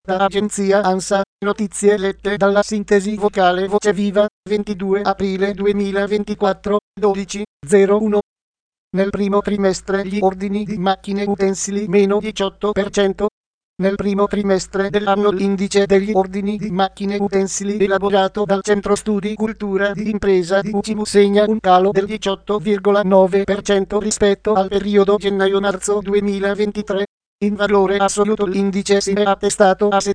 Da agenzia ANSA, notizie lette dalla sintesi vocale Voce Viva, 22 aprile 2024, 12:01. Nel primo trimestre gli ordini di macchine utensili meno 18%. Nel primo trimestre dell'anno l'indice degli ordini di macchine utensili elaborato dal Centro Studi Cultura di Impresa di UCIMU segna un calo del 18,9% rispetto al periodo gennaio-marzo 2023. In valore assoluto l'indice si è attestato a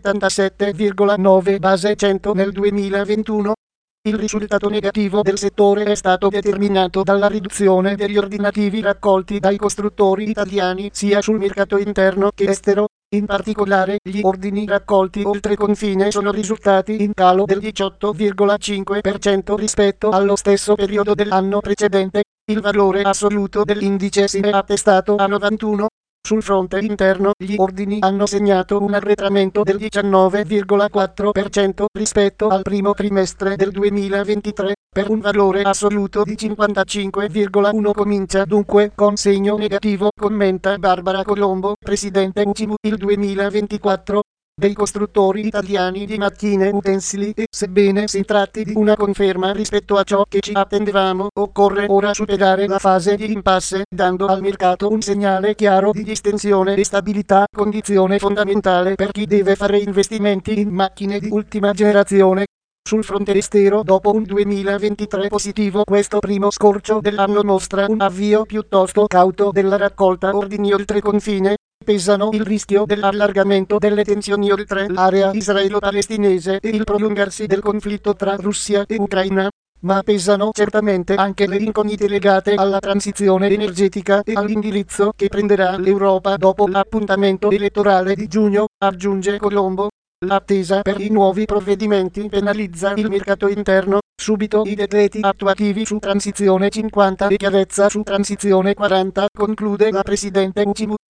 77,9 base 100 nel 2021. Il risultato negativo del settore è stato determinato dalla riduzione degli ordinativi raccolti dai costruttori italiani sia sul mercato interno che estero. In particolare, gli ordini raccolti oltre confine sono risultati in calo del 18,5% rispetto allo stesso periodo dell'anno precedente. Il valore assoluto dell'indice si è attestato a 91. Sul fronte interno, gli ordini hanno segnato un arretramento del 19,4% rispetto al primo trimestre del 2023, per un valore assoluto di 55,1. Comincia dunque con segno negativo, commenta Barbara Colombo, presidente UCIMU. Il 2024 dei costruttori italiani di macchine utensili e, sebbene si tratti di una conferma rispetto a ciò che ci attendevamo, occorre ora superare la fase di impasse, dando al mercato un segnale chiaro di distensione e stabilità, condizione fondamentale per chi deve fare investimenti in macchine di ultima generazione. Sul fronte estero, dopo un 2023 positivo, questo primo scorcio dell'anno mostra un avvio piuttosto cauto della raccolta ordini oltre confine. Pesano il rischio dell'allargamento delle tensioni oltre l'area israelo-palestinese e il prolungarsi del conflitto tra Russia e Ucraina, ma pesano certamente anche le incognite legate alla transizione energetica e all'indirizzo che prenderà l'Europa dopo l'appuntamento elettorale di giugno, aggiunge Colombo. L'attesa per i nuovi provvedimenti penalizza il mercato interno. Subito i decreti attuativi su transizione 50 e chiarezza su transizione 40, conclude la presidente UCIMU.